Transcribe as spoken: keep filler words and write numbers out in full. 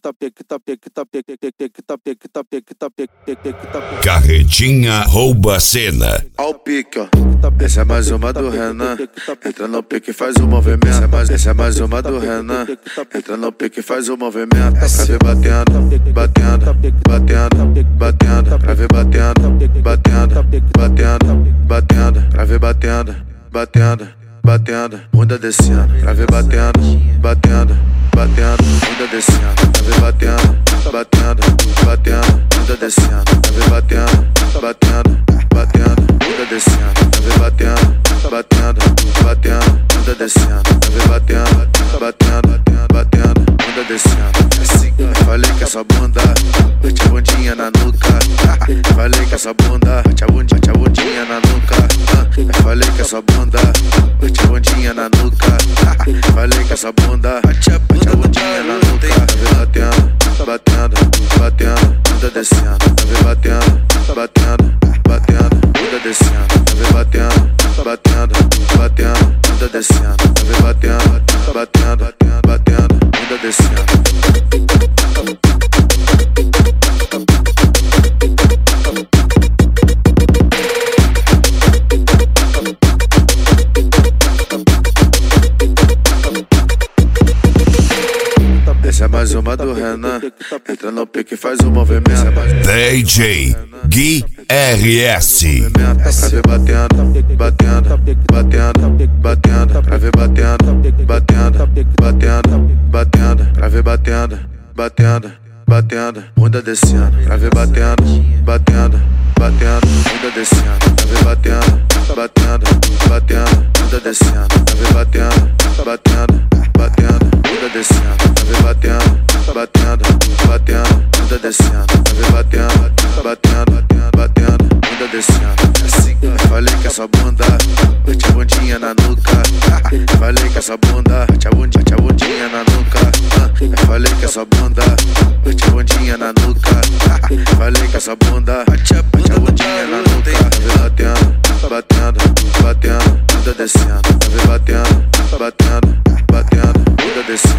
Carretinha rouba a cena. Ó o pique, ó. Essa é mais uma do Renan. Entra no pique e faz o movimento. Essa é mais, essa é mais uma do Renan. Entra no pique e faz o movimento. Pra ver batendo, batendo, batendo, batendo. Pra ver batendo, batendo, batendo, batendo. Pra ver batendo, batendo, batendo. Bunda descendo. Pra ver batendo, batendo, batendo. Bunda descendo. Pra ver batendo, batendo, batendo. Bunda descendo. Pra ver batendo, batendo, batendo. Bunda descendo. Pra ver batendo, batendo, batendo. Bunda descendo. Pra ver batendo, batendo, batendo. Bunda descendo. Assim, falei que essa bunda bate a bundinha na nuca. Falei que essa bunda bate a bundinha, bate a bundinha na nuca. Falei que essa bunda bate a bundinha na nuca. Falei que essa bunda bate a bundinha na nuca. Batendo, batendo, batendo, bunda descendo. Batendo, batendo, batendo, bunda descendo. Batendo, batendo, batendo, bunda descendo. Batendo, batendo, batendo, bunda descendo. Essa é mais uma do Renan. Entra no pique e faz o movimento. D J Gui R S. Pra ver batendo, batendo, batendo, batendo. Pra ver batendo, batendo, batendo, batendo. Pra ver batendo, batendo, batendo. Bunda descendo. Pra ver batendo, batendo, batendo. Bunda descendo. Pra ver batendo, batendo, batendo. Bunda descendo. Pra ver batendo, batendo, batendo. Bunda descendo. Pra ver batendo, batendo, batendo. Bunda descendo. Pra ver batendo, batendo, batendo. Bunda descendo. Assim, falei que essa bunda bate a bundinha na nuca. Falei que essa bunda bate a bundinha, bate a bundinha na nuca. Falei que essa bunda bate a bundinha na nuca. Falei que essa bunda bate a bundinha na nuca. Batendo, batendo, batendo. Bunda descendo. Batendo, batendo, batendo. Bunda descendo.